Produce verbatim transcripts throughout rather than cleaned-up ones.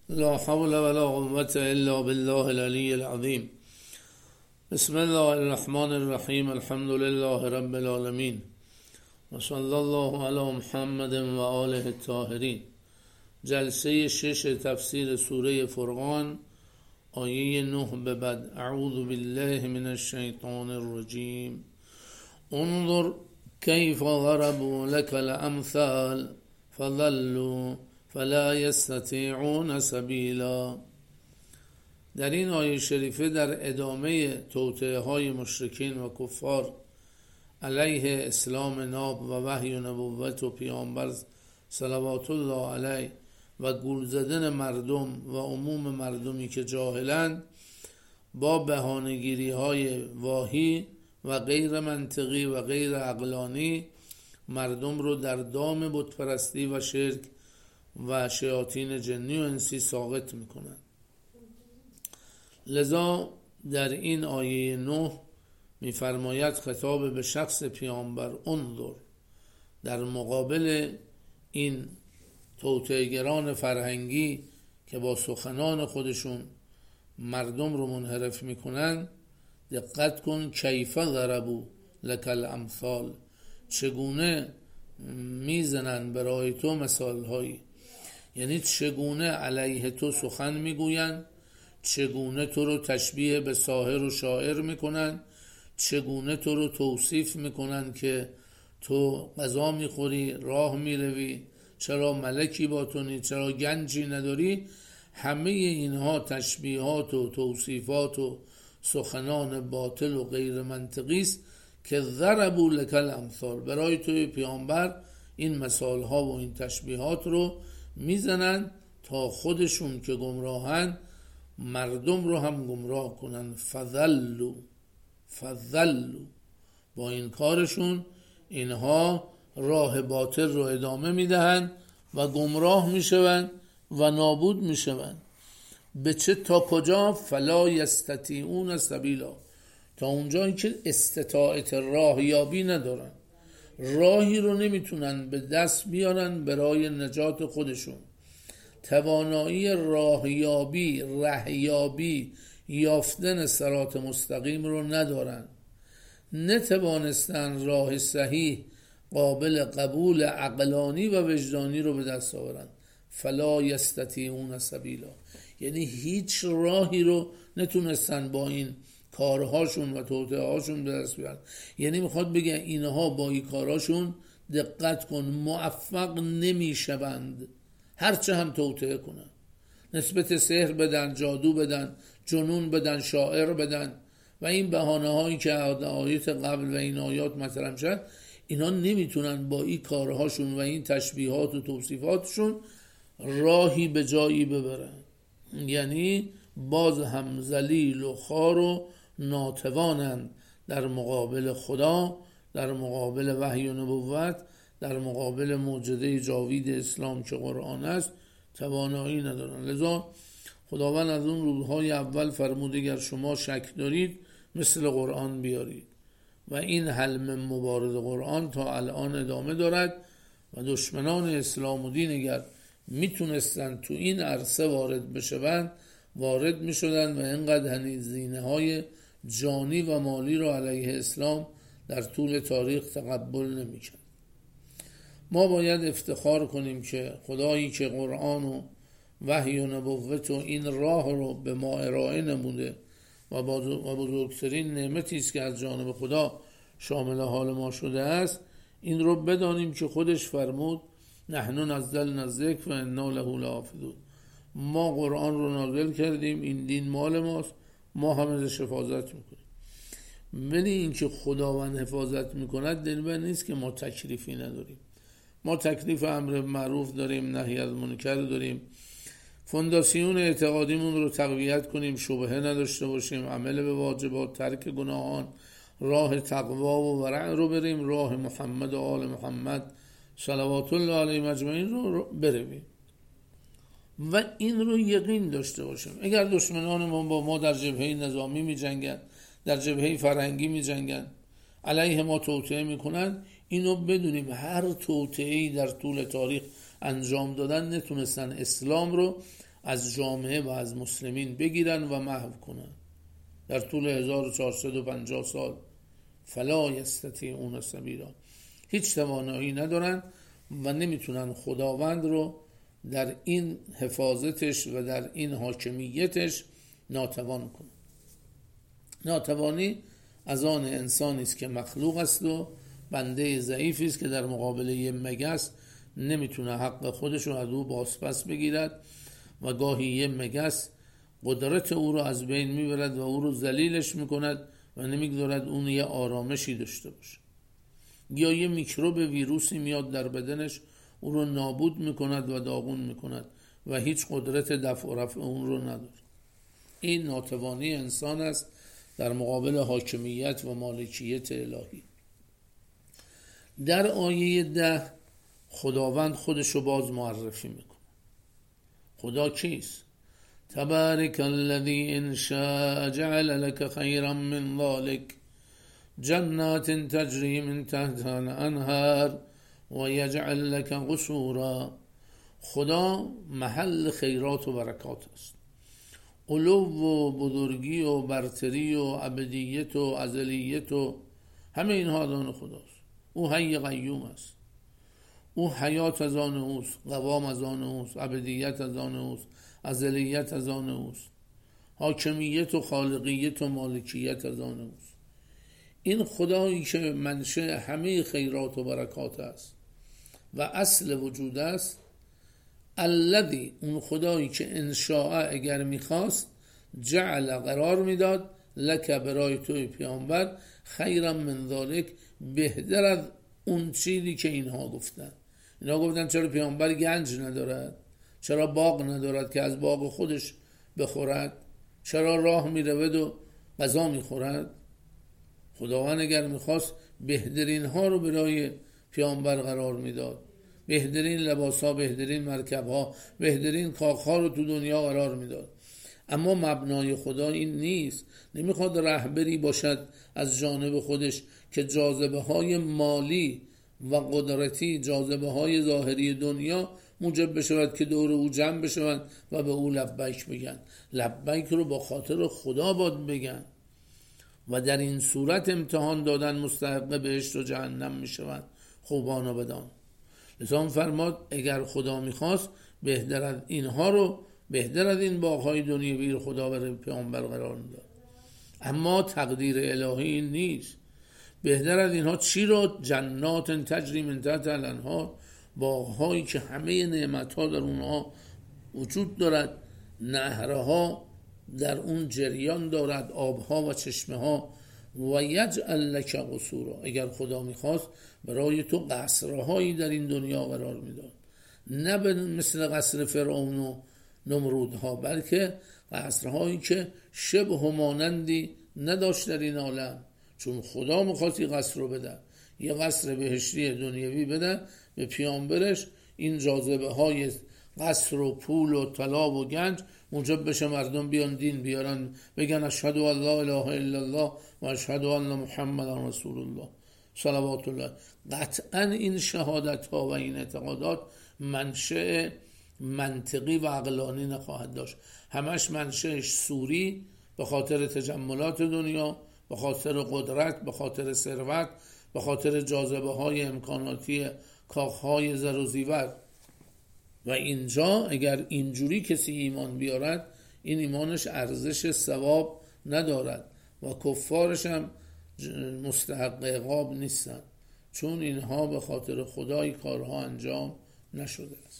لا حول ولا قوة إلا بالله العلي العظيم. بسم الله الرحمن الرحیم. الحمد لله رب العالمین و صلی الله علی محمد و آله الطاهرین. جلسه شش تفسیر سوره فرقان، آیه نه به بعد. اعوذ بالله من الشیطان الرجیم. انظر کیف ضربوا لك الامثال فضلوا فلا یستطیعون سبیلا. در این آیه شریفه در ادامه توطئه های مشرکین و کفار علیه اسلام ناب و وحی و نبوت و پیامبر صلوات الله علیه و گول زدن مردم و عموم مردمی که جاهلند با بهانه‌گیری های واهی و غیر منطقی و غیر عقلانی مردم رو در دام بتپرستی و شرک و شیاطین جنی و انسی ساقط میکنند. لذا در این آیه نه میفرماید خطاب به شخص پیامبر انظر، در مقابل این توطئه‌گران فرهنگی که با سخنان خودشون مردم رو منحرف میکنن، دقت کن. کیف ضربوا لک الامثال، چگونه میزنن برای تو مثال هایی، یعنی چگونه علیه تو سخن میگوین، چگونه تو رو تشبیه به ساحر و شاعر میکنن، چگونه تو رو توصیف میکنن که تو غذا میخوری، راه میروی، چرا ملکی با تو نیست، چرا گنجی نداری. همه اینها تشبیهات و توصیفات و سخنان باطل و غیر منطقی است که ضربوا لک الامثال، برای توی پیامبر این مثال ها و این تشبیهات رو میزنن تا خودشون که گمراهن مردم رو هم گمراه کنن. فضلوا فضلوا، با این کارشون اینها راه باطل رو ادامه میدهن و گمراه میشون و نابود میشون. به چه تا کجا؟ فلا یستطیعون سبیلا، تا اونجایی که استطاعت راهیابی ندارن، راهی رو نمیتونن به دست بیارن برای نجات خودشون، توانایی راهیابی رهیابی یافتن صراط مستقیم رو ندارن، نتوانستن راه صحیح قابل قبول عقلانی و وجدانی رو به دست آورن. فلا یستطیعون سبیلا، یعنی هیچ راهی رو نتونستن با این کارهاشون و توطئه هاشون به دست بیارن. یعنی میخواد بگه اینها با این کارهاشون، دقت کن، موفق نمیشوند هرچه هم توطئه کنن، نسبت سحر بدن، جادو بدن، جنون بدن، شاعر بدن و این بهانه هایی که آیات قبل و این آیات مطرح شد، اینا نمیتونن با این کارهاشون و این تشبیهات و توصیفاتشون راهی به جایی ببرن. یعنی باز هم ذلیل و خوار و ناتوانند در مقابل خدا، در مقابل وحی و نبوت، در مقابل معجزه جاوید اسلام که قرآن است، توانایی ندارن. لذا خداوند از اون روزهای اول فرمود اگر شما شک دارید مثل قرآن بیارید و این حلم مبارز قرآن تا الان ادامه دارد و دشمنان اسلام و دین اگر میتونستن تو این عرصه وارد بشوند وارد میشدن و اینقدر هزینه های جانی و مالی رو علیه اسلام در طول تاریخ تقبل نمیکرد. ما باید افتخار کنیم که خدایی که قرآن و وحی و نبوت و این راه رو به ما ارائه نموده و بزرگترین نعمتی است که از جانب خدا شامل حال ما شده است، این رو بدانیم که خودش فرمود نحن نزلنا الذکر و انا له لحافظون، ما قرآن رو نازل کردیم، این دین مال ماست، ما هم ازش حفاظت میکنیم. ولی این که خداوند حفاظت میکند دلیل بر نیست که ما تکلیفی نداریم. ما تکلیف امر معروف داریم، نهی از منکر داریم، فونداسیون اعتقادیمون رو تقویت کنیم، شبهه نداشته باشیم، عمل به واجبات، ترک گناهان، راه تقوا و ورع رو بریم، راه محمد و آل محمد صلوات الله علیه مجمعین رو برویم و این رو یقین داشته باشیم. اگر دشمنان ما با ما در جبهه نظامی می جنگن، در جبهه فرهنگی می جنگن، علیه ما توطئه می کنن، اینو بدونیم هر توطئه‌ای در طول تاریخ انجام دادن نتونستن اسلام رو از جامعه و از مسلمین بگیرن و محو کنن در طول هزار و چهارصد و پنجاه سال. فلا یستطیعون سبیلا، هیچ توانایی ندارن و نمیتونن خداوند رو در این حفاظتش و در این حاکمیتش ناتوان کنن. ناتوانی از آن انسانی است که مخلوق است و بنده ضعیفی است که در مقابل یه مگس نمیتونه حق خودش رو از او بازپس بگیرد و گاهی یه مگس قدرت او رو از بین میبرد و او رو ذلیلش میکند و نمیگذارد اون یه آرامشی داشته باشه. یا یه میکروب ویروسی میاد در بدنش او رو نابود میکند و داغون میکند و هیچ قدرت دفع و رفع اون رو نداره. این ناتوانی انسان است در مقابل حاکمیت و مالکیت الهی. در آیه ده خداوند خودش رو باز معرفی میکنه. خدا کیست؟ تبارک الذی ان شاء جعل لك خیرا من ذلك جنات تجری من تحتها الانهار و یجعل لك قصورا. خدا محل خیرات و برکات است. علو و بزرگی و برتری و ابدیت و ازلیت و همه اینها از آن خداست. او حی قیوم است. او حیات از آن اوست، قوام از آن اوست، ابدیت از آن اوست، ازلیت از آن اوست، حاکمیت و خالقیت و مالکیت از آن اوست. این خدایی که منشأ همه خیرات و برکات است و اصل وجود است، الذی، اون خدایی که ان شاء اگر میخواست، جعل قرار میداد، لک برای توی پیامبر، خیرا من ذالک، بهتر از اون چیزی که اینها گفتن. اینا گفتن چرا پیامبر گنج ندارد؟ چرا باغ ندارد که از باغ خودش بخورد؟ چرا راه میرود و غذا میخورد؟ خداوند اگر میخواست بهترین ها رو برای پیامبر قرار میداد، بهترین لباس ها، بهترین مرکب ها، بهترین کاخ ها رو تو دنیا قرار میداد. اما مبنای خدا این نیست. نمیخواد رهبری باشد از جانب خودش که جاذبه های مالی و قدرتی، جاذبه های ظاهری دنیا موجب بشود که دور او جمع بشوند و به او لبیک بگن. لبیک رو با خاطر خدا باید بگن و در این صورت امتحان دادن مستحق بهشت و جهنم میشوند. خوبان و بدان. لذا فرماد اگر خدا میخواست بهتر از اینها رو، بهتر از این باغ‌های دنیوی رو خدا برای پیامبر قرار میداد. اما تقدیر الهی این نیست. بهتر از اینها چی رو؟ جنات تجری من تحتها الانهار، باغ‌هایی که همه نعمت‌ها در اونها وجود دارد، نهرها در اون جریان دارد، آبها و چشمه‌ها. و یجعل لک قصورا، اگر خدا میخواست برای تو قصرهایی در این دنیا قرار میداد، نه مثل قصر فرعون و نمرودها، بلکه قصرهایی که شبه و مانندی نداشت در این عالم. چون خدا میخواستی قصر رو بده، یه قصر بهشتی دنیوی بده به پیامبرش، این جاذبه های قصر و پول و طلا و گنج موجب بشه مردم بیان دین بیارن، بگن اشهد ان لا اله الا الله و اشهد ان محمد رسول الله صلوات الله. قطعا این شهادت ها و این اعتقادات منشأ منطقی و عقلانی نخواهد داشت. همش منشأش سوری، به خاطر تجملات دنیا، به خاطر قدرت، به خاطر ثروت، به خاطر جاذبه های امکاناتی کاخ های زر و زیور. و اینجا اگر اینجوری کسی ایمان بیارد، این ایمانش ارزش ثواب ندارد و کفارش هم مستحق عقاب نیستن، چون اینها به خاطر خدای کارها انجام نشده است.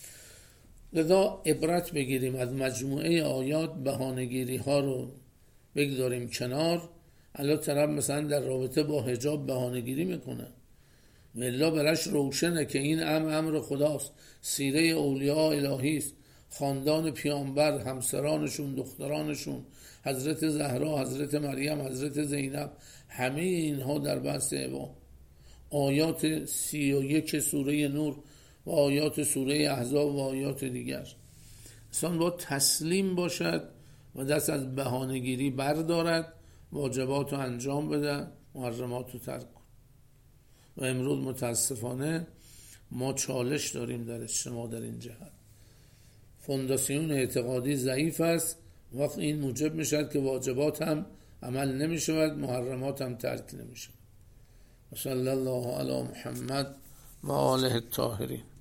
لذا عبرت بگیریم از مجموعه آیات، بهانه‌گیری ها رو بگذاریم کنار. الان طرف مثلا در رابطه با حجاب بهانه‌گیری میکنه، والله برش روشنه که این امر امر خداست، سیره اولیاء الهی است، خاندان پیامبر، همسرانشون، دخترانشون، حضرت زهرا، حضرت مریم، حضرت زینب، همه اینها در بحث عبا. آیات سی و یک سوره نور و آیات سوره احزاب و آیات دیگر. انسان باید تسلیم باشد و دست از بهانه‌گیری بردارد، واجبات رو انجام بده، محرمات رو ترک کن. و امروز متاسفانه ما چالش داریم در اجتماع در این جهت. فونداسیون اعتقادی ضعیف است، وقت این موجب میشد که واجبات هم عمل نمی شود، محرمات هم ترک نمی شود. صلی الله علی محمد و آله الطاهرین.